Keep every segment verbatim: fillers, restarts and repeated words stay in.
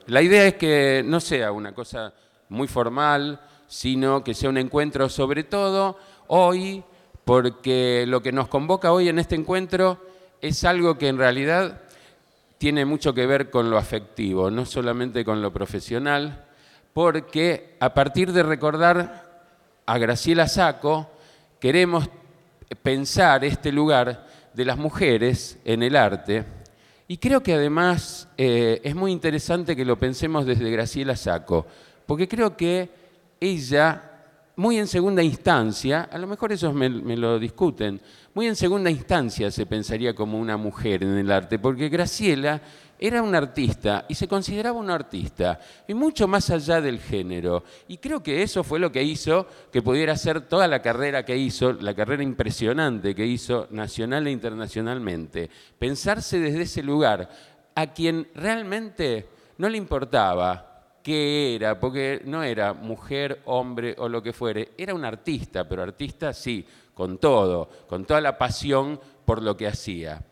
La idea es que no sea una cosa muy formal, sino que sea un encuentro sobre todo hoy, porque lo que nos convoca hoy en este encuentro es algo que en realidad tiene mucho que ver con lo afectivo, no solamente con lo profesional, porque a partir de recordar a Graciela Sacco, queremos pensar este lugar de las mujeres en el arte. Y creo que además eh, es muy interesante que lo pensemos desde Graciela Sacco, porque creo que ella, muy en segunda instancia, a lo mejor ellos me, me lo discuten, muy en segunda instancia se pensaría como una mujer en el arte, porque Graciela era una artista y se consideraba una artista, y mucho más allá del género. Y creo que eso fue lo que hizo que pudiera hacer toda la carrera que hizo, la carrera impresionante que hizo nacional e internacionalmente. Pensarse desde ese lugar a quien realmente no le importaba qué era, porque no era mujer, hombre o lo que fuere, era un artista, pero artista sí, con todo, con toda la pasión por lo que hacía.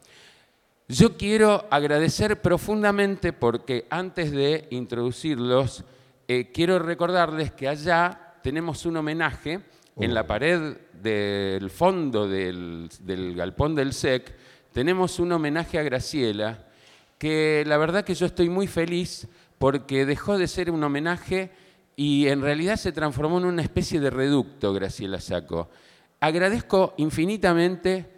Yo quiero agradecer profundamente porque antes de introducirlos, eh, quiero recordarles que allá tenemos un homenaje en la pared del fondo del, del galpón del S E C, tenemos un homenaje a Graciela, que la verdad que yo estoy muy feliz porque dejó de ser un homenaje y en realidad se transformó en una especie de reducto, Graciela Sacco. Agradezco infinitamente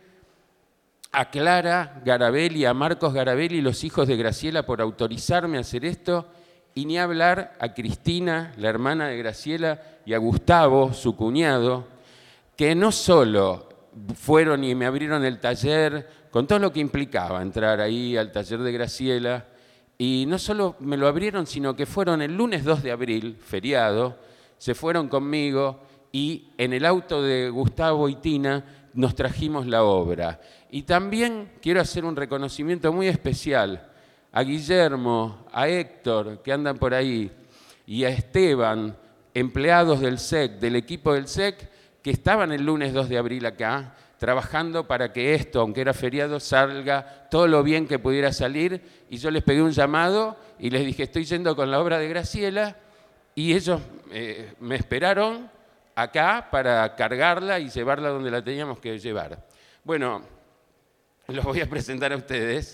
a Clara Garabelli, a Marcos Garabelli, los hijos de Graciela, por autorizarme a hacer esto, y ni hablar a Cristina, la hermana de Graciela, y a Gustavo, su cuñado, que no solo fueron y me abrieron el taller, con todo lo que implicaba entrar ahí al taller de Graciela, y no solo me lo abrieron, sino que fueron el lunes dos de abril, feriado, se fueron conmigo y en el auto de Gustavo y Tina nos trajimos la obra. Y también quiero hacer un reconocimiento muy especial a Guillermo, a Héctor, que andan por ahí, y a Esteban, empleados del S E C, del equipo del S E C, que estaban el lunes dos de abril acá, trabajando para que esto, aunque era feriado, salga todo lo bien que pudiera salir. Y yo les pegué un llamado y les dije, estoy yendo con la obra de Graciela, y ellos eh, me esperaron acá para cargarla y llevarla donde la teníamos que llevar. Bueno, los voy a presentar a ustedes.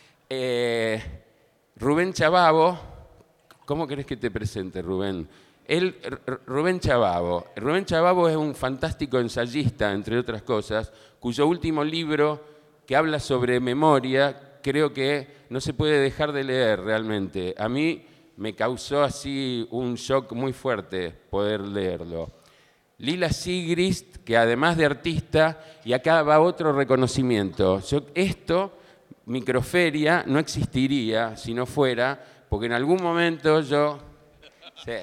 Eh, Rubén Chababo, ¿cómo querés que te presente, Rubén? Él, Rubén Chababo. Rubén Chababo es un fantástico ensayista, entre otras cosas, cuyo último libro, que habla sobre memoria, creo que no se puede dejar de leer realmente. A mí me causó así un shock muy fuerte poder leerlo. Lila Sigrist, que además de artista, y acá va otro reconocimiento. Yo, esto, Microferia, no existiría si no fuera, porque en algún momento yo... Sí.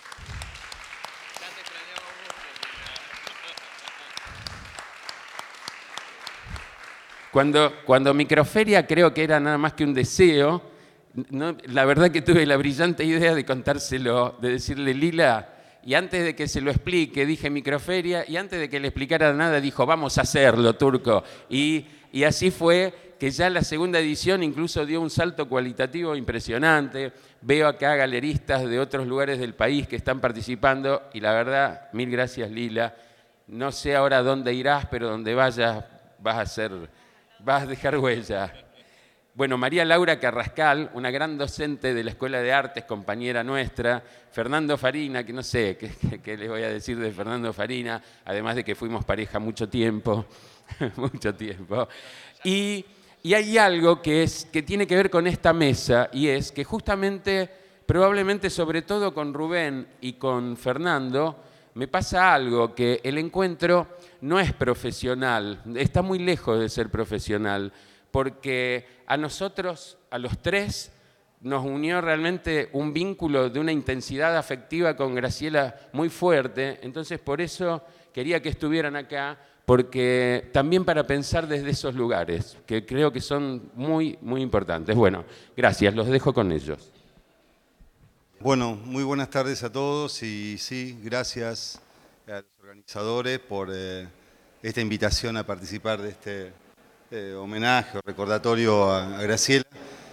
Cuando, cuando Microferia creo que era nada más que un deseo, no, la verdad que tuve la brillante idea de contárselo, de decirle, Lila, y antes de que se lo explique, dije Microferia, y antes de que le explicara nada, dijo, vamos a hacerlo, Turco. Y, y así fue que ya la segunda edición incluso dio un salto cualitativo impresionante. Veo acá galeristas de otros lugares del país que están participando, y la verdad, mil gracias, Lila. No sé ahora dónde irás, pero donde vayas vas a ser... vas a dejar huella. Bueno, María Laura Carrascal, una gran docente de la Escuela de Artes, compañera nuestra. Fernando Farina, que no sé qué, qué, qué les voy a decir de Fernando Farina, además de que fuimos pareja mucho tiempo, mucho tiempo. Y, y hay algo que, es, que tiene que ver con esta mesa, y es que justamente, probablemente sobre todo con Rubén y con Fernando, me pasa algo, que el encuentro no es profesional, está muy lejos de ser profesional, porque a nosotros, a los tres, nos unió realmente un vínculo de una intensidad afectiva con Graciela muy fuerte. Entonces, por eso quería que estuvieran acá, porque también para pensar desde esos lugares, que creo que son muy, muy importantes. Bueno, gracias, los dejo con ellos. Bueno, muy buenas tardes a todos y sí, gracias a los organizadores por eh, esta invitación a participar de este eh, homenaje o recordatorio a, a Graciela.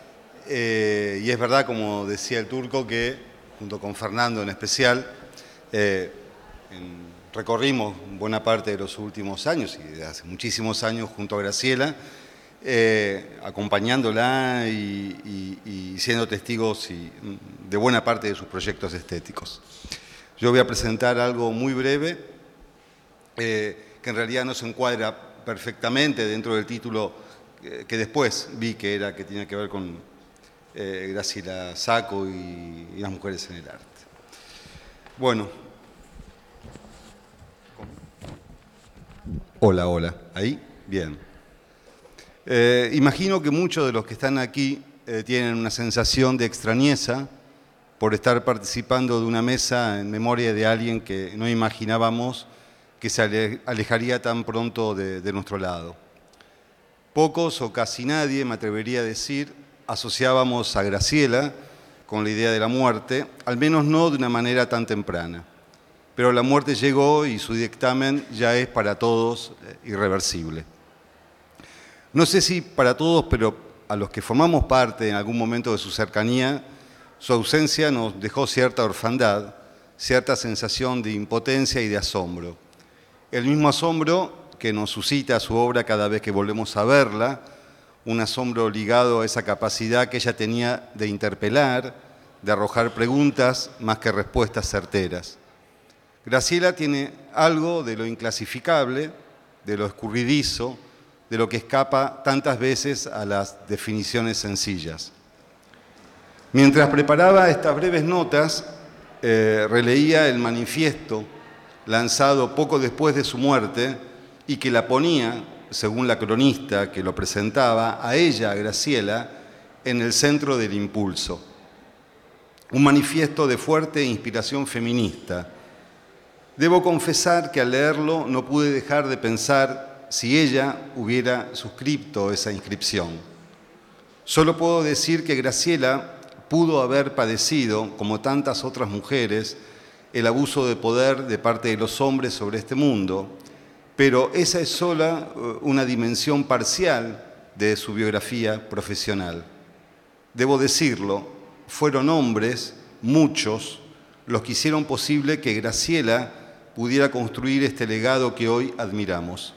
eh, y es verdad, como decía el Turco, que junto con Fernando en especial, eh, en, recorrimos buena parte de los últimos años, y de hace muchísimos años, junto a Graciela, eh, acompañándola y, y, y siendo testigos y, de buena parte de sus proyectos estéticos. Yo voy a presentar algo muy breve, eh, que en realidad no se encuadra perfectamente dentro del título eh, que después vi que era, que tenía que ver con eh, Graciela Sacco y, y las mujeres en el arte. Bueno. Hola, hola. ¿Ahí? Bien. Eh, imagino que muchos de los que están aquí eh, tienen una sensación de extrañeza por estar participando de una mesa en memoria de alguien que no imaginábamos que se alejaría tan pronto de, de nuestro lado. Pocos o casi nadie, me atrevería a decir, asociábamos a Graciela con la idea de la muerte, al menos no de una manera tan temprana. Pero la muerte llegó y su dictamen ya es para todos irreversible. No sé si para todos, pero a los que formamos parte en algún momento de su cercanía, su ausencia nos dejó cierta orfandad, cierta sensación de impotencia y de asombro. El mismo asombro que nos suscita su obra cada vez que volvemos a verla, un asombro ligado a esa capacidad que ella tenía de interpelar, de arrojar preguntas más que respuestas certeras. Graciela tiene algo de lo inclasificable, de lo escurridizo, de lo que escapa tantas veces a las definiciones sencillas. Mientras preparaba estas breves notas, eh, releía el manifiesto lanzado poco después de su muerte y que la ponía, según la cronista que lo presentaba, a ella, a Graciela, en el centro del impulso. Un manifiesto de fuerte inspiración feminista. Debo confesar que al leerlo no pude dejar de pensar si ella hubiera suscrito esa inscripción. Solo puedo decir que Graciela pudo haber padecido, como tantas otras mujeres, el abuso de poder de parte de los hombres sobre este mundo, pero esa es sola una dimensión parcial de su biografía profesional. Debo decirlo, fueron hombres, muchos, los que hicieron posible que Graciela pudiera construir este legado que hoy admiramos.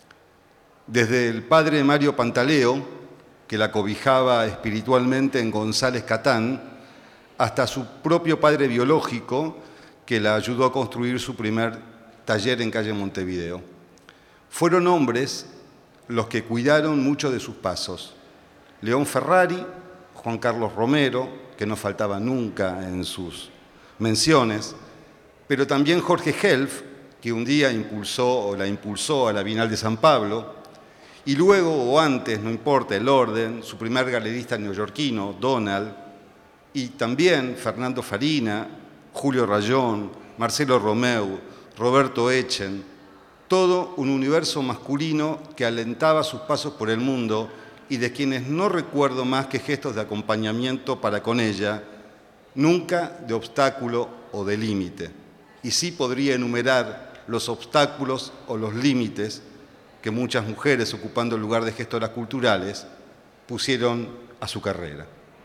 Desde el padre Mario Pantaleo, que la cobijaba espiritualmente en González Catán, hasta su propio padre biológico, que la ayudó a construir su primer taller en calle Montevideo. Fueron hombres los que cuidaron mucho de sus pasos. León Ferrari, Juan Carlos Romero, que no faltaba nunca en sus menciones, pero también Jorge Helf, que un día impulsó o la impulsó a la Bienal de San Pablo, y luego o antes, no importa el orden, su primer galerista neoyorquino, Donald, y también Fernando Farina, Julio Rayón, Marcelo Romeu, Roberto Echen, todo un universo masculino que alentaba sus pasos por el mundo y de quienes no recuerdo más que gestos de acompañamiento para con ella, nunca de obstáculo o de límite. Y sí podría enumerar los obstáculos o los límites que muchas mujeres, ocupando el lugar de gestoras culturales, pusieron a su carrera.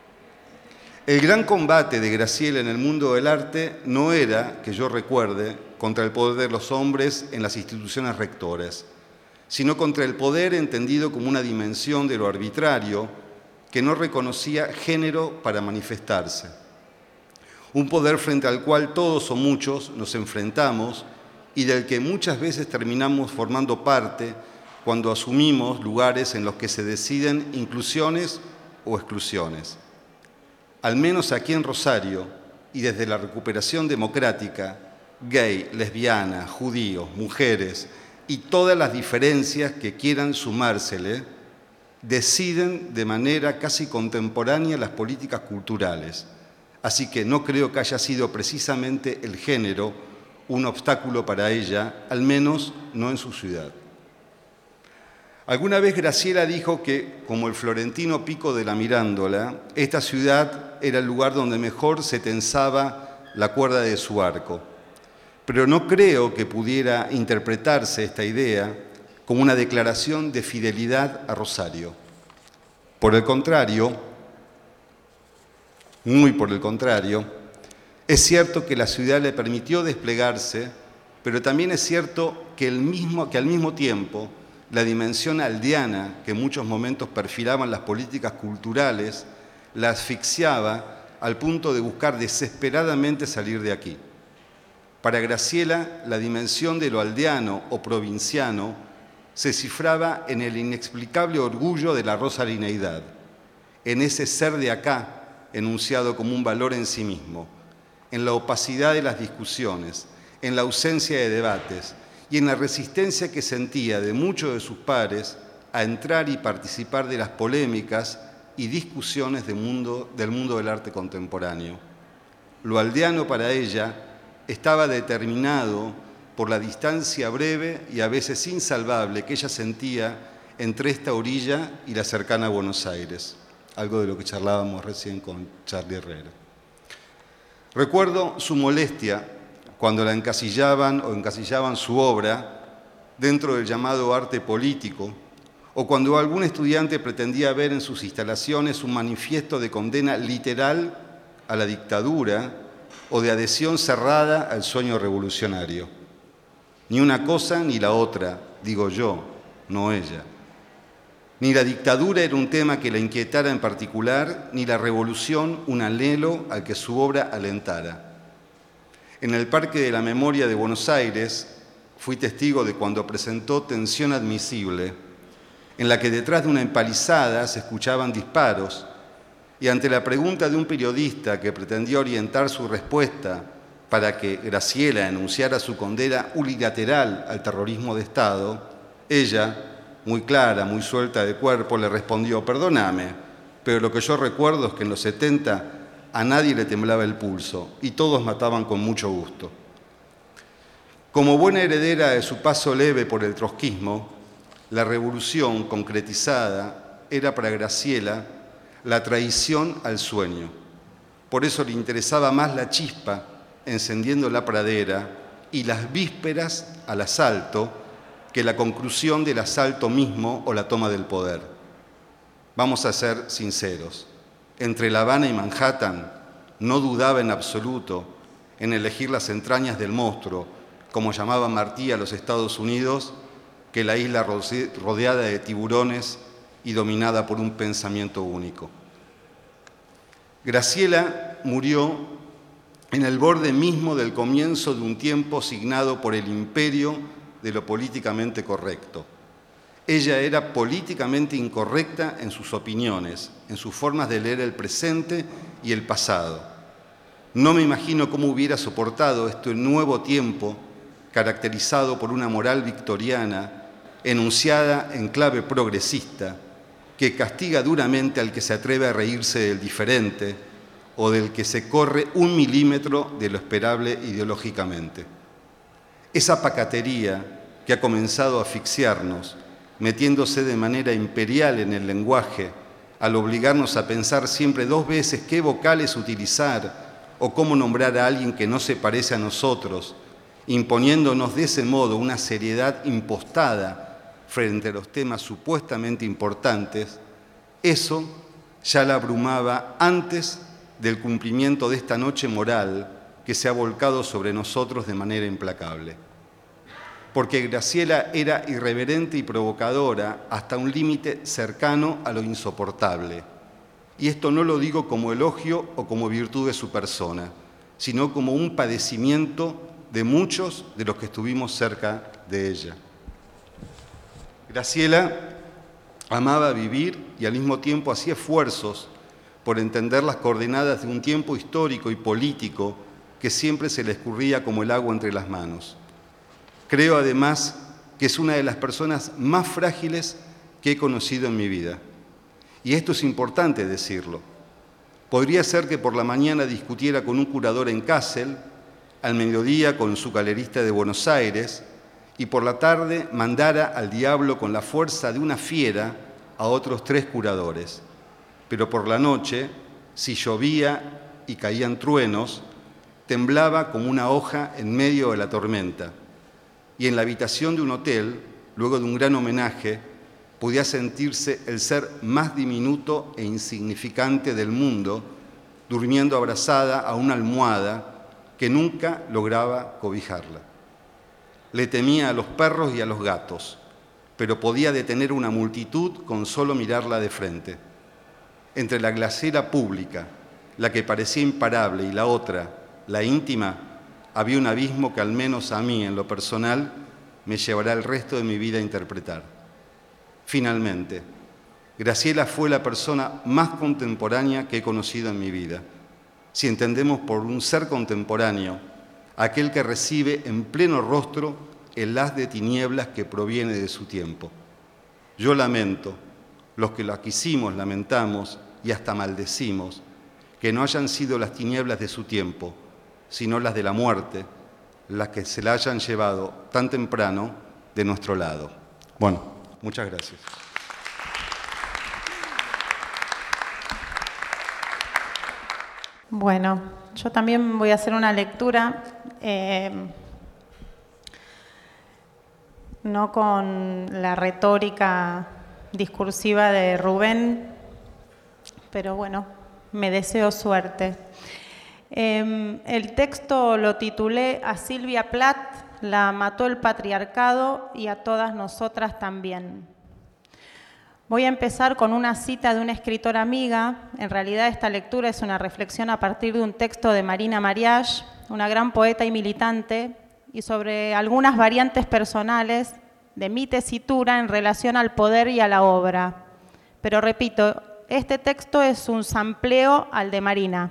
El gran combate de Graciela en el mundo del arte no era, que yo recuerde, contra el poder de los hombres en las instituciones rectoras, sino contra el poder entendido como una dimensión de lo arbitrario que no reconocía género para manifestarse. Un poder frente al cual todos o muchos nos enfrentamos y del que muchas veces terminamos formando parte cuando asumimos lugares en los que se deciden inclusiones o exclusiones. Al menos aquí en Rosario, y desde la recuperación democrática, gay, lesbiana, judíos, mujeres y todas las diferencias que quieran sumársele, deciden de manera casi contemporánea las políticas culturales. Así que no creo que haya sido precisamente el género un obstáculo para ella, al menos no en su ciudad. Alguna vez Graciela dijo que, como el florentino Pico de la Mirándola, esta ciudad era el lugar donde mejor se tensaba la cuerda de su arco. Pero no creo que pudiera interpretarse esta idea como una declaración de fidelidad a Rosario. Por el contrario, Muy por el contrario. Es cierto que la ciudad le permitió desplegarse, pero también es cierto que, el mismo, que al mismo tiempo la dimensión aldeana que en muchos momentos perfilaban las políticas culturales la asfixiaba al punto de buscar desesperadamente salir de aquí. Para Graciela, la dimensión de lo aldeano o provinciano se cifraba en el inexplicable orgullo de la rosarineidad, en ese ser de acá enunciado como un valor en sí mismo, en la opacidad de las discusiones, en la ausencia de debates y en la resistencia que sentía de muchos de sus pares a entrar y participar de las polémicas y discusiones del mundo, del mundo del arte contemporáneo. Lo aldeano para ella estaba determinado por la distancia breve y a veces insalvable que ella sentía entre esta orilla y la cercana Buenos Aires, algo de lo que charlábamos recién con Charlie Herrera. Recuerdo su molestia cuando la encasillaban o encasillaban su obra dentro del llamado arte político, o cuando algún estudiante pretendía ver en sus instalaciones un manifiesto de condena literal a la dictadura o de adhesión cerrada al sueño revolucionario. Ni una cosa ni la otra, digo yo, no ella. Ni la dictadura era un tema que la inquietara en particular, ni la revolución un anhelo al que su obra alentara. En el Parque de la Memoria de Buenos Aires fui testigo de cuando presentó Tensión Admisible, en la que detrás de una empalizada se escuchaban disparos, y ante la pregunta de un periodista que pretendía orientar su respuesta para que Graciela enunciara su condena unilateral al terrorismo de Estado, ella, muy clara, muy suelta de cuerpo, le respondió: perdóname, pero lo que yo recuerdo es que en los setenta a nadie le temblaba el pulso y todos mataban con mucho gusto. Como buena heredera de su paso leve por el trotskismo, la revolución concretizada era para Graciela la traición al sueño. Por eso le interesaba más la chispa encendiendo la pradera y las vísperas al asalto que la conclusión del asalto mismo o la toma del poder. Vamos a ser sinceros. Entre La Habana y Manhattan no dudaba en absoluto en elegir las entrañas del monstruo, como llamaba Martí a los Estados Unidos, que la isla rodeada de tiburones y dominada por un pensamiento único. Graciela murió en el borde mismo del comienzo de un tiempo signado por el imperio de lo políticamente correcto. Ella era políticamente incorrecta en sus opiniones, en sus formas de leer el presente y el pasado. No me imagino cómo hubiera soportado este nuevo tiempo caracterizado por una moral victoriana enunciada en clave progresista que castiga duramente al que se atreve a reírse del diferente o del que se corre un milímetro de lo esperable ideológicamente. Esa pacatería que ha comenzado a asfixiarnos, metiéndose de manera imperial en el lenguaje, al obligarnos a pensar siempre dos veces qué vocales utilizar o cómo nombrar a alguien que no se parece a nosotros, imponiéndonos de ese modo una seriedad impostada frente a los temas supuestamente importantes, eso ya la abrumaba antes del cumplimiento de esta noche moral que se ha volcado sobre nosotros de manera implacable. Porque Graciela era irreverente y provocadora hasta un límite cercano a lo insoportable. Y esto no lo digo como elogio o como virtud de su persona, sino como un padecimiento de muchos de los que estuvimos cerca de ella. Graciela amaba vivir y al mismo tiempo hacía esfuerzos por entender las coordenadas de un tiempo histórico y político que siempre se le escurría como el agua entre las manos. Creo además que es una de las personas más frágiles que he conocido en mi vida. Y esto es importante decirlo. Podría ser que por la mañana discutiera con un curador en Kassel, al mediodía con su galerista de Buenos Aires y por la tarde mandara al diablo con la fuerza de una fiera a otros tres curadores. Pero por la noche, si llovía y caían truenos, temblaba como una hoja en medio de la tormenta. Y en la habitación de un hotel, luego de un gran homenaje, podía sentirse el ser más diminuto e insignificante del mundo durmiendo abrazada a una almohada que nunca lograba cobijarla. Le temía a los perros y a los gatos, pero podía detener una multitud con solo mirarla de frente. Entre la Graciela pública, la que parecía imparable, y la otra, la íntima, había un abismo que al menos a mí, en lo personal, me llevará el resto de mi vida a interpretar. Finalmente, Graciela fue la persona más contemporánea que he conocido en mi vida, si entendemos por un ser contemporáneo aquel que recibe en pleno rostro el haz de tinieblas que proviene de su tiempo. Yo lamento, los que la quisimos lamentamos y hasta maldecimos, que no hayan sido las tinieblas de su tiempo, sino las de la muerte, las que se la hayan llevado tan temprano de nuestro lado. Bueno, muchas gracias. Bueno, yo también voy a hacer una lectura, eh, no con la retórica discursiva de Rubén, pero bueno, me deseo suerte. Eh, el texto lo titulé A Silvia Plath la mató el patriarcado y a todas nosotras también. Voy a empezar con una cita de una escritora amiga. En realidad esta lectura es una reflexión a partir de un texto de Marina Mariage, una gran poeta y militante, y sobre algunas variantes personales de mi tesitura en relación al poder y a la obra. Pero repito, este texto es un sampleo al de Marina.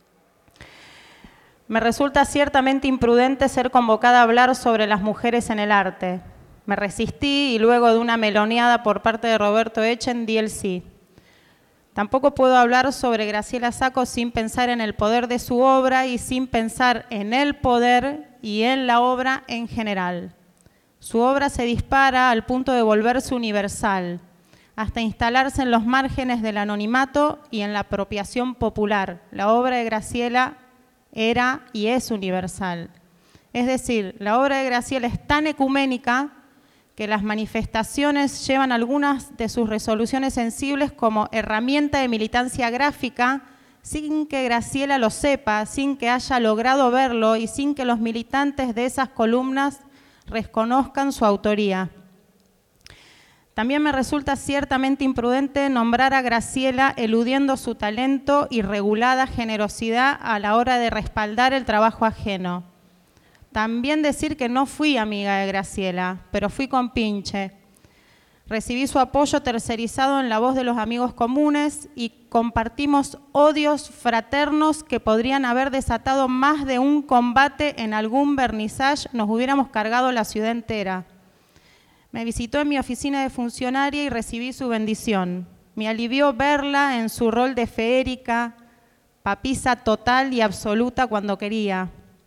Me resulta ciertamente imprudente ser convocada a hablar sobre las mujeres en el arte. Me resistí y luego de una meloneada por parte de Roberto Echen di el sí. Tampoco puedo hablar sobre Graciela Sacco sin pensar en el poder de su obra y sin pensar en el poder y en la obra en general. Su obra se dispara al punto de volverse universal, hasta instalarse en los márgenes del anonimato y en la apropiación popular. La obra de Graciela era y es universal. Es decir, la obra de Graciela es tan ecuménica que las manifestaciones llevan algunas de sus resoluciones sensibles como herramienta de militancia gráfica, sin que Graciela lo sepa, sin que haya logrado verlo y sin que los militantes de esas columnas reconozcan su autoría. También me resulta ciertamente imprudente nombrar a Graciela eludiendo su talento y regulada generosidad a la hora de respaldar el trabajo ajeno. También decir que no fui amiga de Graciela, pero fui compinche. Recibí su apoyo tercerizado en la voz de los amigos comunes y compartimos odios fraternos que podrían haber desatado más de un combate en algún vernissage, nos hubiéramos cargado la ciudad entera. Me visitó en mi oficina de funcionaria y recibí su bendición. Me alivió verla en su rol de feérica, papisa total y absoluta cuando quería.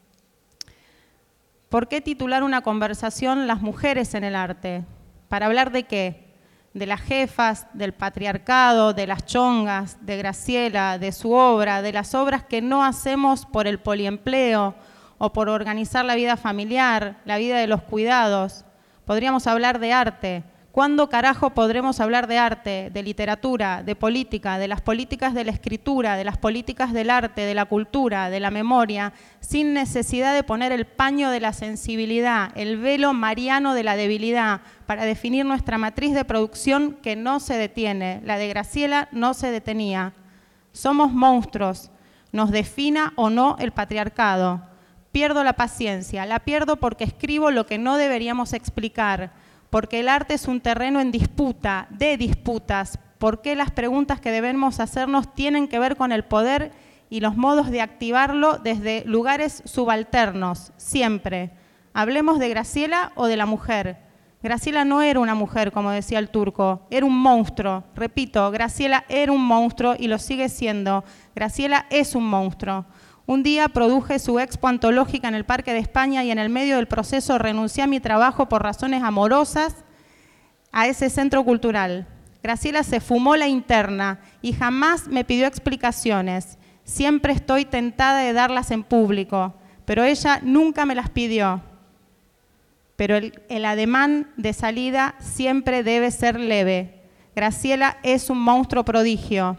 ¿Por qué titular una conversación Las mujeres en el arte? ¿Para hablar de qué? De las jefas, del patriarcado, de las chongas, de Graciela, de su obra, de las obras que no hacemos por el poliempleo o por organizar la vida familiar, la vida de los cuidados. Podríamos hablar de arte. ¿Cuándo carajo podremos hablar de arte, de literatura, de política, de las políticas de la escritura, de las políticas del arte, de la cultura, de la memoria, sin necesidad de poner el paño de la sensibilidad, el velo mariano de la debilidad, para definir nuestra matriz de producción que no se detiene? La de Graciela no se detenía. Somos monstruos, nos defina o no el patriarcado. Pierdo la paciencia, la pierdo porque escribo lo que no deberíamos explicar, porque el arte es un terreno en disputa, de disputas, porque las preguntas que debemos hacernos tienen que ver con el poder y los modos de activarlo desde lugares subalternos, siempre. Hablemos de Graciela o de la mujer. Graciela no era una mujer, como decía el Turco, era un monstruo. Repito, Graciela era un monstruo y lo sigue siendo. Graciela es un monstruo. Un día produje su expo antológica en el Parque de España y en el medio del proceso renuncié a mi trabajo por razones amorosas a ese centro cultural. Graciela se fumó la interna y jamás me pidió explicaciones. Siempre estoy tentada de darlas en público, pero ella nunca me las pidió. Pero el, el ademán de salida siempre debe ser leve. Graciela es un monstruo prodigio.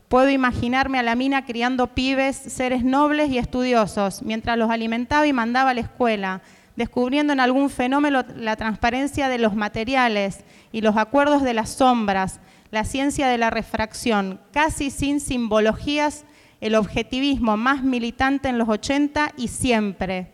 Puedo imaginarme a la mina criando pibes, seres nobles y estudiosos, mientras los alimentaba y mandaba a la escuela, descubriendo en algún fenómeno la transparencia de los materiales y los acuerdos de las sombras, la ciencia de la refracción, casi sin simbologías, el objetivismo más militante en los ochenta y siempre.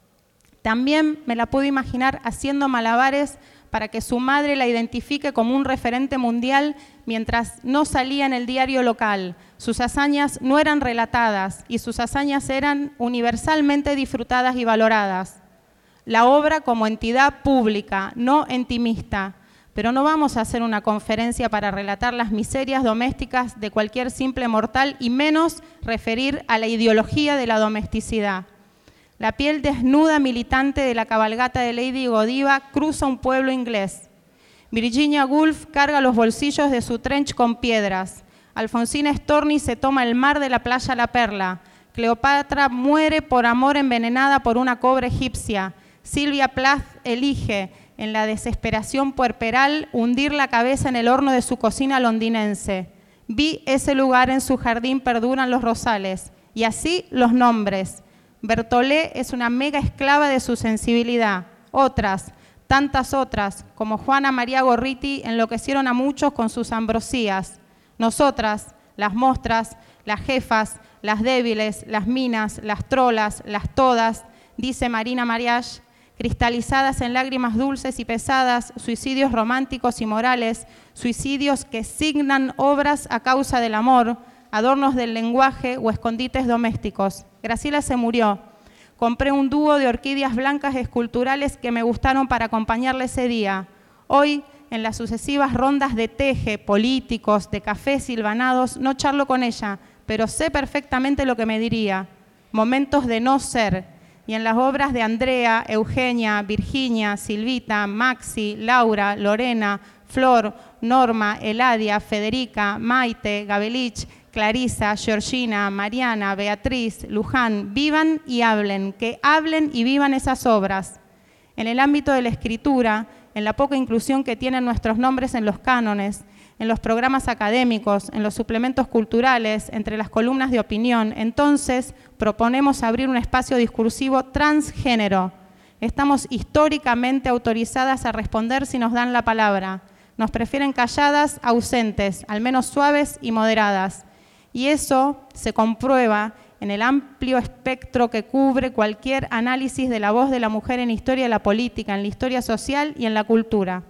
También me la puedo imaginar haciendo malabares para que su madre la identifique como un referente mundial mientras no salía en el diario local. Sus hazañas no eran relatadas y sus hazañas eran universalmente disfrutadas y valoradas. La obra como entidad pública, no intimista, pero no vamos a hacer una conferencia para relatar las miserias domésticas de cualquier simple mortal y menos referir a la ideología de la domesticidad. La piel desnuda militante de la cabalgata de Lady Godiva cruza un pueblo inglés. Virginia Woolf carga los bolsillos de su trench con piedras. Alfonsina Storni se toma el mar de la playa La Perla. Cleopatra muere por amor envenenada por una cobra egipcia. Sylvia Plath elige, en la desesperación puerperal, hundir la cabeza en el horno de su cocina londinense. Vi ese lugar, en su jardín perduran los rosales. Y así los nombres. Bertollet es una mega esclava de su sensibilidad. Otras, tantas otras, como Juana María Gorriti, enloquecieron a muchos con sus ambrosías. Nosotras, las mostras, las jefas, las débiles, las minas, las trolas, las todas, dice Marina Mariage, cristalizadas en lágrimas dulces y pesadas, suicidios románticos y morales, suicidios que signan obras a causa del amor, adornos del lenguaje o escondites domésticos. Graciela se murió. Compré un dúo de orquídeas blancas esculturales que me gustaron para acompañarle ese día. Hoy, en las sucesivas rondas de teje, políticos, de cafés silvanados, no charlo con ella, pero sé perfectamente lo que me diría. Momentos de no ser. Y en las obras de Andrea, Eugenia, Virginia, Silvita, Maxi, Laura, Lorena, Flor, Norma, Eladia, Federica, Maite, Gabelich, Clarisa, Georgina, Mariana, Beatriz, Luján, vivan y hablen, que hablen y vivan esas obras. En el ámbito de la escritura, en la poca inclusión que tienen nuestros nombres en los cánones, en los programas académicos, en los suplementos culturales, entre las columnas de opinión, entonces proponemos abrir un espacio discursivo transgénero. Estamos históricamente autorizadas a responder si nos dan la palabra. Nos prefieren calladas, ausentes, al menos suaves y moderadas. Y eso se comprueba en el amplio espectro que cubre cualquier análisis de la voz de la mujer en historia de la política, en la historia social y en la cultura.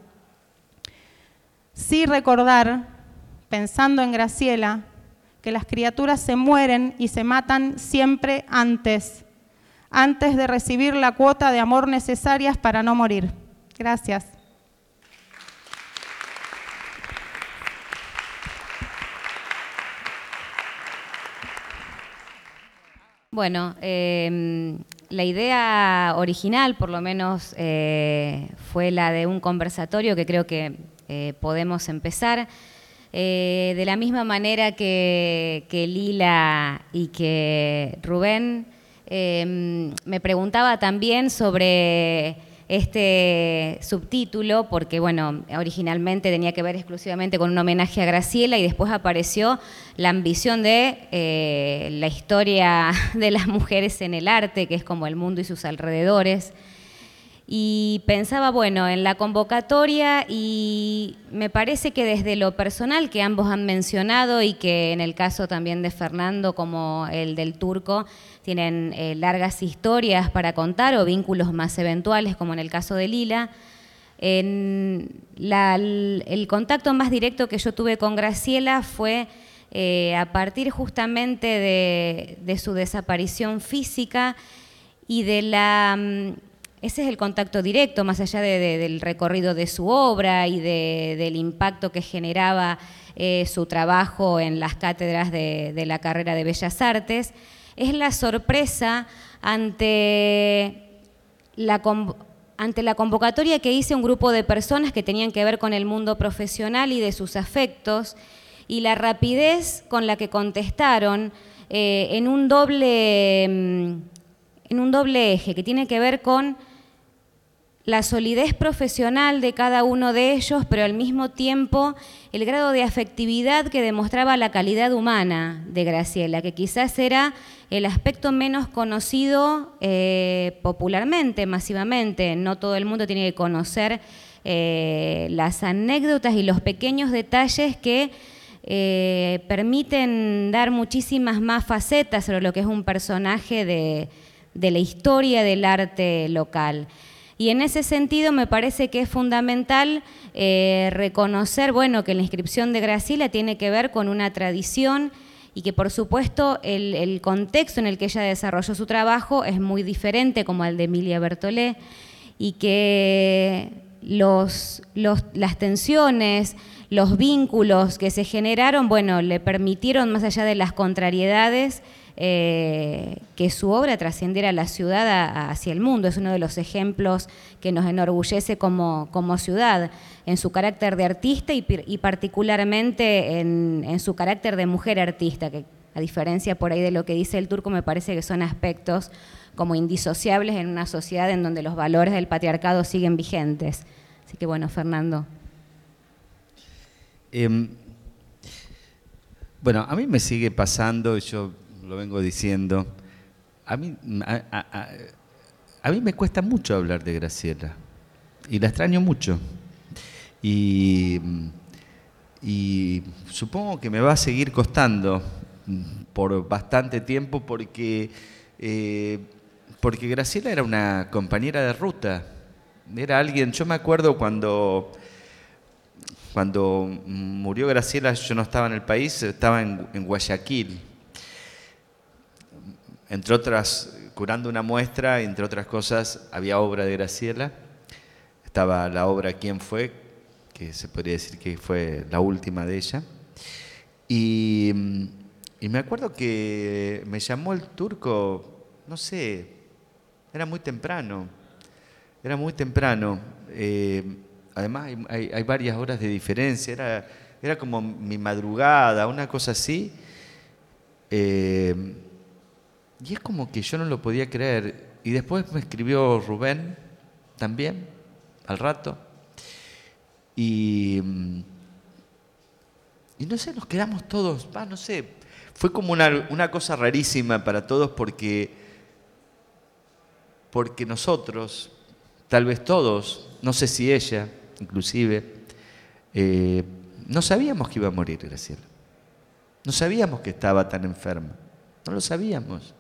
Sí recordar, pensando en Graciela, que las criaturas se mueren y se matan siempre antes, antes de recibir la cuota de amor necesarias para no morir. Gracias. Bueno, eh, la idea original, por lo menos, eh, fue la de un conversatorio que creo que eh, podemos empezar. Eh, de la misma manera que, que Lila y que Rubén, eh, me preguntaba también sobre este subtítulo, porque bueno, originalmente tenía que ver exclusivamente con un homenaje a Graciela y después apareció la ambición de eh, la historia de las mujeres en el arte, que es como el mundo y sus alrededores. Y pensaba, bueno, en la convocatoria, y me parece que desde lo personal que ambos han mencionado y que en el caso también de Fernando como el del Turco tienen eh, largas historias para contar o vínculos más eventuales como en el caso de Lila, en la, el contacto más directo que yo tuve con Graciela fue eh, a partir justamente de, de su desaparición física y de la... Ese es el contacto directo, más allá de, de, del recorrido de su obra y de, del impacto que generaba eh, su trabajo en las cátedras de, de la carrera de Bellas Artes, es la sorpresa ante la, ante la convocatoria que hice un grupo de personas que tenían que ver con el mundo profesional y de sus afectos, y la rapidez con la que contestaron eh, en un doble, en un doble eje que tiene que ver con la solidez profesional de cada uno de ellos, pero al mismo tiempo el grado de afectividad que demostraba la calidad humana de Graciela, que quizás era el aspecto menos conocido eh, popularmente, masivamente. No todo el mundo tiene que conocer eh, las anécdotas y los pequeños detalles que eh, permiten dar muchísimas más facetas sobre lo que es un personaje de, de la historia del arte local. Y en ese sentido me parece que es fundamental eh, reconocer, bueno, que la inscripción de Graciela tiene que ver con una tradición y que por supuesto el, el contexto en el que ella desarrolló su trabajo es muy diferente como el de Emilia Bertollet, y que los, los, las tensiones, los vínculos que se generaron, bueno, le permitieron, más allá de las contrariedades, Eh, que su obra trascendiera la ciudad a, a, hacia el mundo. Es uno de los ejemplos que nos enorgullece como, como ciudad, en su carácter de artista y, y particularmente en, en su carácter de mujer artista, que a diferencia por ahí de lo que dice el Turco, me parece que son aspectos como indisociables en una sociedad en donde los valores del patriarcado siguen vigentes. Así que bueno, Fernando. Eh, bueno, a mí me sigue pasando, yo lo vengo diciendo, a mí, a, a, a mí me cuesta mucho hablar de Graciela y la extraño mucho y, y supongo que me va a seguir costando por bastante tiempo porque, eh, porque Graciela era una compañera de ruta, era alguien, yo me acuerdo cuando, cuando murió Graciela, yo no estaba en el país, estaba en, en Guayaquil, entre otras, curando una muestra, entre otras cosas, había obra de Graciela. Estaba la obra ¿Quién fue?, que se podría decir que fue la última de ella. Y, y me acuerdo que me llamó el Turco, no sé, era muy temprano, era muy temprano. Eh, además hay, hay, hay varias horas de diferencia, era, era como mi madrugada, una cosa así. Eh, Y es como que yo no lo podía creer. Y después me escribió Rubén también, al rato. Y, y no sé, nos quedamos todos, ah, no sé, fue como una, una cosa rarísima para todos porque, porque nosotros, tal vez todos, no sé si ella inclusive, eh, no sabíamos que iba a morir Graciela. No sabíamos que estaba tan enferma. No lo sabíamos.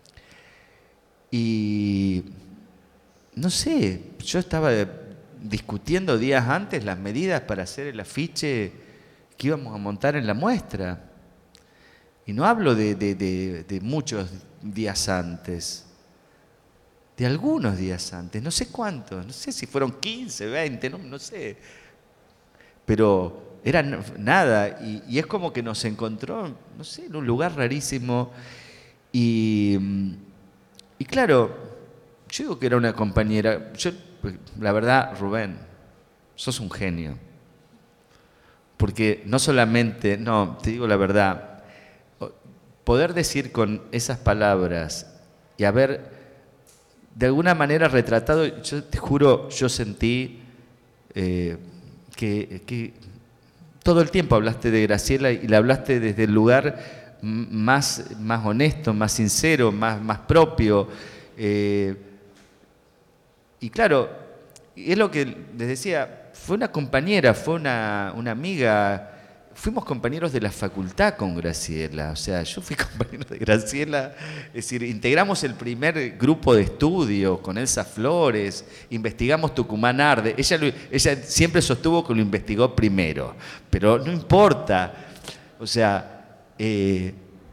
Y no sé, yo estaba discutiendo días antes las medidas para hacer el afiche que íbamos a montar en la muestra. Y no hablo de, de, de, de muchos días antes, de algunos días antes, no sé cuántos, no sé si fueron quince, veinte, no, no sé. Pero era nada, y, y es como que nos encontró, no sé, en un lugar rarísimo. Y... Y claro, yo digo que era una compañera, yo, la verdad, Rubén, sos un genio. Porque no solamente, no, te digo la verdad, poder decir con esas palabras y haber de alguna manera retratado, yo te juro, yo sentí eh, que, que todo el tiempo hablaste de Graciela y la hablaste desde el lugar Más, más honesto, más sincero, más, más propio. Eh, y claro, es lo que les decía, fue una compañera, fue una, una amiga, fuimos compañeros de la facultad con Graciela, o sea, yo fui compañero de Graciela, es decir, integramos el primer grupo de estudio con Elsa Flores, investigamos Tucumán Arde, ella, lo, ella siempre sostuvo que lo investigó primero, pero no importa, o sea, Eh,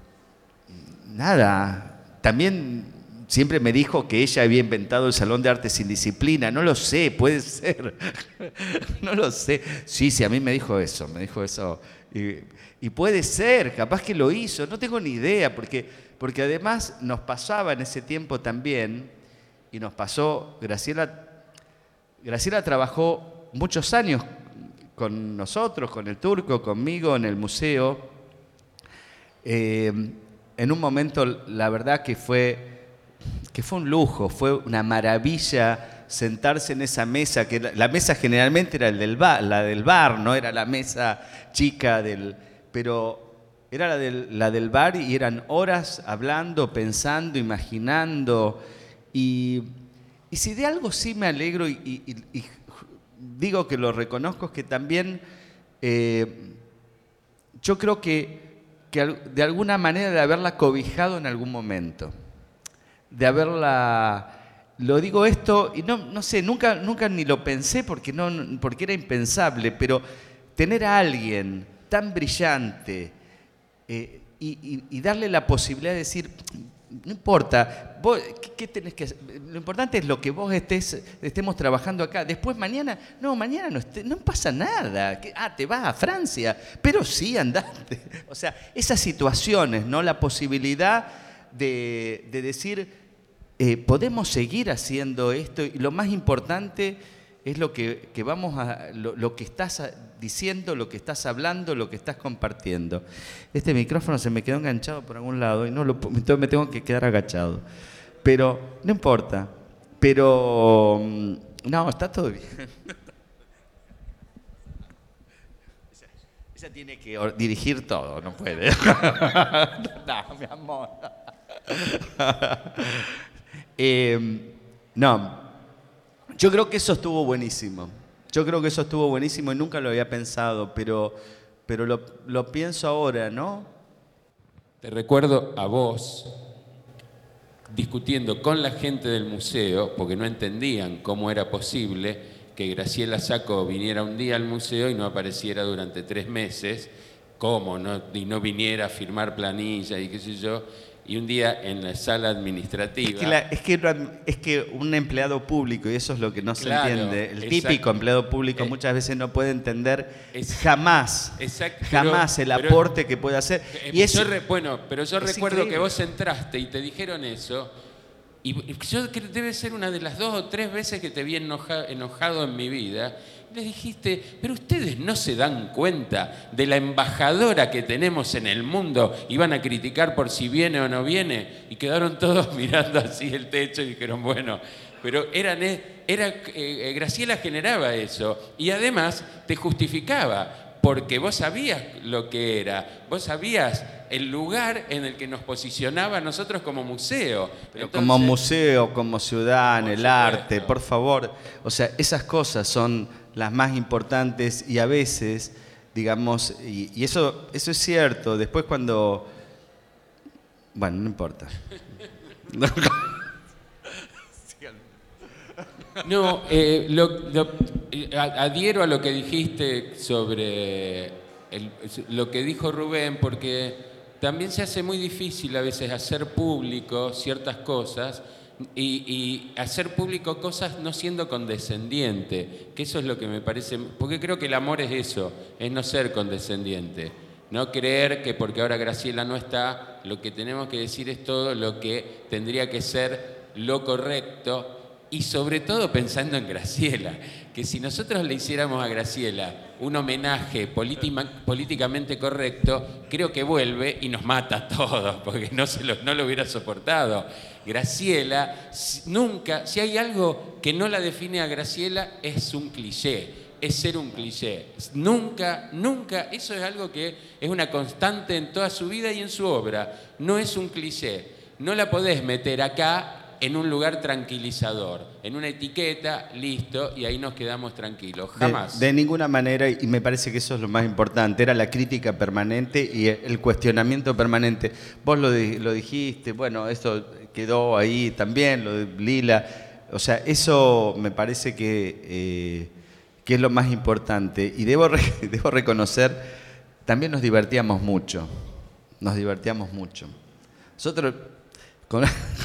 nada, también siempre me dijo que ella había inventado el Salón de Arte sin Disciplina, no lo sé, puede ser, no lo sé, sí, sí, a mí me dijo eso, me dijo eso, y, y puede ser, capaz que lo hizo, no tengo ni idea, porque, porque además nos pasaba en ese tiempo también, y nos pasó, Graciela, Graciela trabajó muchos años con nosotros, con el Turco, conmigo en el museo. Eh, en un momento, la verdad que fue, que fue un lujo, fue una maravilla sentarse en esa mesa, que la, la mesa generalmente era el del bar, la del bar, no era la mesa chica del... Pero era la del, la del bar y eran horas hablando, pensando, imaginando. Y, y si de algo sí me alegro y, y, y digo que lo reconozco, es que también eh, yo creo que, que de alguna manera de haberla cobijado en algún momento, de haberla... Lo digo esto, y no, no sé, nunca, nunca ni lo pensé porque, no, porque era impensable, pero tener a alguien tan brillante eh, y, y, y darle la posibilidad de decir, no importa, vos, ¿qué, qué tenés que hacer? Lo importante es lo que vos estés, estemos trabajando acá. Después mañana, no, mañana no, esté, no pasa nada. Ah, te vas a Francia, pero sí, andate. O sea, esas situaciones, ¿no? La posibilidad de, de decir... Eh, podemos seguir haciendo esto y lo más importante es lo que, que vamos a, lo, lo que estás diciendo, lo que estás hablando, lo que estás compartiendo. Este micrófono se me quedó enganchado por algún lado y no lo, entonces me tengo que quedar agachado. Pero no importa. Pero no, está todo bien. Esa, esa tiene que dirigir todo, no puede. No, mi amor. Eh, no, yo creo que eso estuvo buenísimo. Yo creo que eso estuvo buenísimo y nunca lo había pensado, pero, pero lo, lo pienso ahora, ¿no? Te recuerdo a vos discutiendo con la gente del museo, porque no entendían cómo era posible que Graciela Sacco viniera un día al museo y no apareciera durante tres meses, cómo, ¿no? Y no viniera a firmar planilla y qué sé yo. Y un día en la sala administrativa... Es que, la, es, que, es que un empleado público, y eso es lo que no se claro, entiende, el típico exacto. empleado público eh, muchas veces no puede entender es, jamás, exacto, jamás pero, el aporte pero, que puede hacer. Eh, y es, re, bueno, pero yo recuerdo increíble. que vos entraste y te dijeron eso, y yo creo que debe ser una de las dos o tres veces que te vi enoja, enojado en mi vida. Les dijiste, pero ustedes no se dan cuenta de la embajadora que tenemos en el mundo y van a criticar por si viene o no viene. Y quedaron todos mirando así el techo y dijeron, bueno, pero eran, era, eh, Graciela generaba eso. Y además te justificaba, porque vos sabías lo que era, vos sabías el lugar en el que nos posicionaba nosotros como museo. Pero Entonces, como museo, como ciudad, en el arte, por favor. O sea, esas cosas son... las más importantes y a veces, digamos, y, y eso, eso es cierto, después cuando... Bueno, no importa. No, eh, lo, lo, adhiero a lo que dijiste sobre el, lo que dijo Rubén, porque también se hace muy difícil a veces hacer público ciertas cosas, Y, y hacer público cosas no siendo condescendiente, que eso es lo que me parece, porque creo que el amor es eso, es no ser condescendiente, no creer que porque ahora Graciela no está, lo que tenemos que decir es todo lo que tendría que ser lo correcto, y sobre todo pensando en Graciela, que si nosotros le hiciéramos a Graciela un homenaje políticamente correcto, creo que vuelve y nos mata a todos, porque no, se lo, no lo hubiera soportado. Graciela, nunca, si hay algo que no la define a Graciela, es un cliché, es ser un cliché. Nunca, nunca, eso es algo que es una constante en toda su vida y en su obra, no es un cliché. No la podés meter acá en un lugar tranquilizador, en una etiqueta, listo, y ahí nos quedamos tranquilos. Jamás. De, de ninguna manera, y me parece que eso es lo más importante, era la crítica permanente y el cuestionamiento permanente. Vos lo, lo dijiste, bueno, esto quedó ahí también, lo de Lila. O sea, eso me parece que, eh, que es lo más importante. Y debo, debo reconocer, también nos divertíamos mucho, nos divertíamos mucho. Nosotros... Con,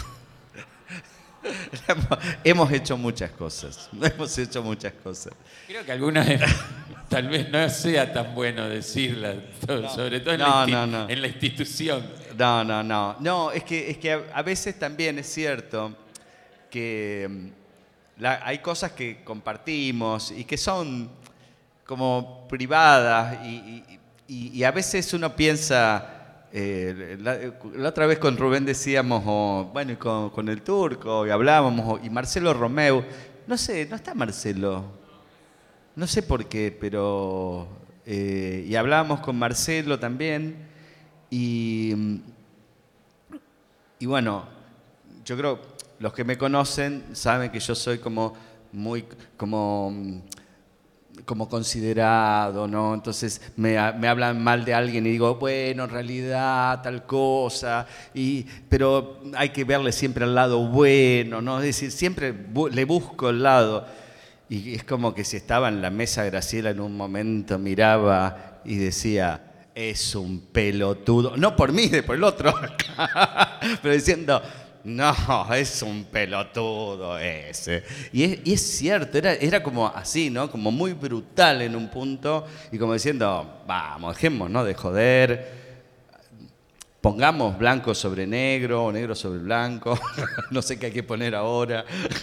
hemos hecho muchas cosas, hemos hecho muchas cosas. Creo que algunas tal vez no sea tan bueno decirlas, no, sobre todo en, no, la no, no. en la institución. No, no, no, no, es que, es que a, a veces también es cierto que la, hay cosas que compartimos y que son como privadas y, y, y, y a veces uno piensa... Eh, la, la otra vez con Rubén decíamos, oh, bueno, y con, con el Turco, y hablábamos, oh, y Marcelo Romeu, no sé, no está Marcelo. No sé por qué, pero... Eh, y hablábamos con Marcelo también. Y, y bueno, yo creo, los que me conocen saben que yo soy como muy... como... como considerado, ¿no? Entonces me, me hablan mal de alguien y digo, bueno, en realidad tal cosa, y, pero hay que verle siempre al lado bueno, ¿no? Es decir, siempre bu- le busco el lado. Y es como que si estaba en la mesa Graciela en un momento, miraba y decía, es un pelotudo, no por mí, por el otro, pero diciendo... No, es un pelotudo ese. Y es, y es cierto, era, era como así, ¿no? Como muy brutal en un punto y como diciendo, vamos, dejemos, ¿no? De joder, pongamos blanco sobre negro o negro sobre blanco, no sé qué hay que poner ahora,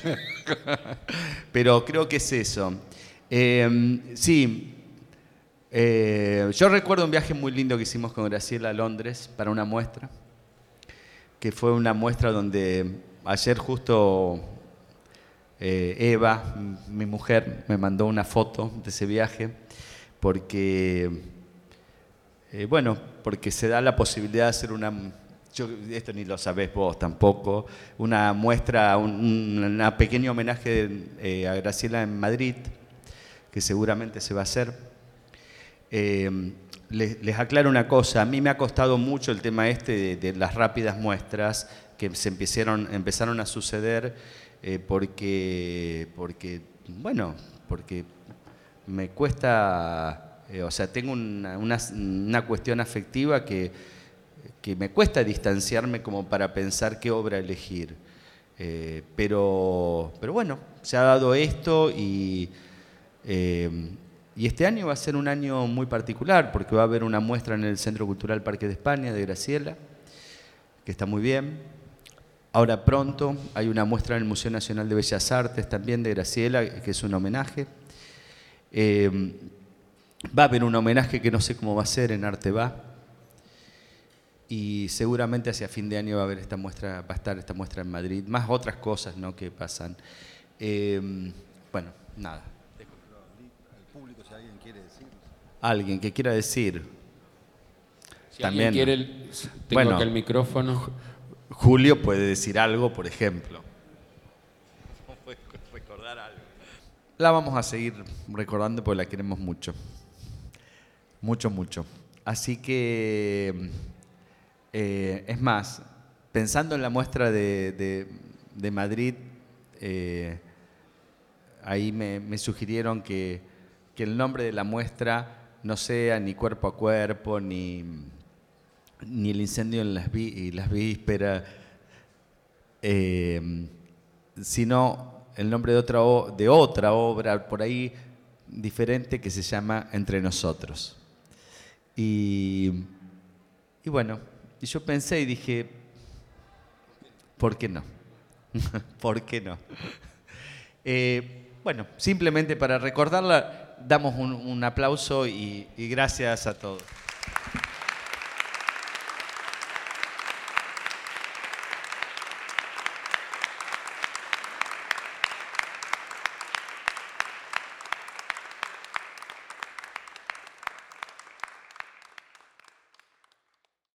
pero creo que es eso. Eh, sí, eh, yo recuerdo un viaje muy lindo que hicimos con Graciela a Londres para una muestra, que fue una muestra donde ayer justo eh, Eva, mi mujer, me mandó una foto de ese viaje porque, eh, bueno, porque se da la posibilidad de hacer una, yo, esto ni lo sabés vos tampoco, una muestra, un una pequeño homenaje eh, a Graciela en Madrid, que seguramente se va a hacer. Eh, Les, les aclaro una cosa, a mí me ha costado mucho el tema este de, de las rápidas muestras que se empezaron, empezaron a suceder eh, porque, porque, bueno, porque me cuesta, eh, o sea, tengo una, una, una cuestión afectiva que, que me cuesta distanciarme como para pensar qué obra elegir. Eh, pero, pero bueno, se ha dado esto y... Eh, Y este año va a ser un año muy particular porque va a haber una muestra en el Centro Cultural Parque de España de Graciela, que está muy bien. Ahora pronto hay una muestra en el Museo Nacional de Bellas Artes también de Graciela, que es un homenaje. Eh, va a haber un homenaje que no sé cómo va a ser en Arte Va. Y seguramente hacia fin de año va a haber esta muestra, va a estar esta muestra en Madrid, más otras cosas, ¿no?, que pasan. Eh, bueno, nada. Alguien que quiera decir. Si también alguien quiere, el, tengo bueno, acá el micrófono. Julio puede decir algo, por ejemplo. Recordar algo. La vamos a seguir recordando porque la queremos mucho. Mucho, mucho. Así que, eh, es más, pensando en la muestra de, de, de Madrid, eh, ahí me, me sugirieron que, que el nombre de la muestra no sea ni Cuerpo a Cuerpo, ni, ni El incendio en las, vi, las vísperas, eh, sino el nombre de otra, de otra obra por ahí diferente que se llama Entre Nosotros. Y, y bueno, y yo pensé y dije, ¿por qué no? ¿Por qué no? Eh, bueno, simplemente para recordarla, damos un, un aplauso y, y gracias a todos.